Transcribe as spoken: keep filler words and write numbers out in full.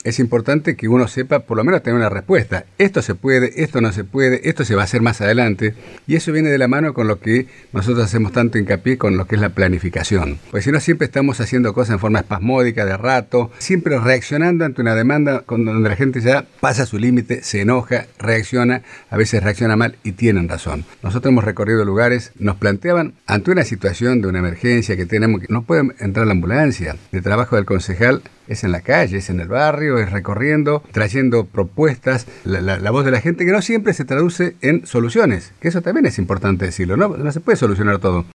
es importante que uno sepa, por lo menos tener una respuesta. Esto se puede, esto no se puede, esto se va a hacer más adelante. Y eso viene de la mano con lo que nosotros hacemos tanto hincapié con lo que es la planificación. Porque si no, siempre estamos haciendo cosas en forma espasmódica, de rato, siempre reaccionando ante una demanda con donde la gente ya pasa su límite, se enoja, reacciona, a veces reacciona mal y tienen razón. Nosotros hemos recorrido lugares, nos planteaban ante una situación de una emergencia que tenemos, que no puede entrar la ambulancia. El trabajo del concejal es en la calle, es en el barrio, es recorriendo, trayendo propuestas, la, la, la voz de la gente, que no siempre se traduce en soluciones, que eso también es importante decirlo, no, no se puede solucionar todo.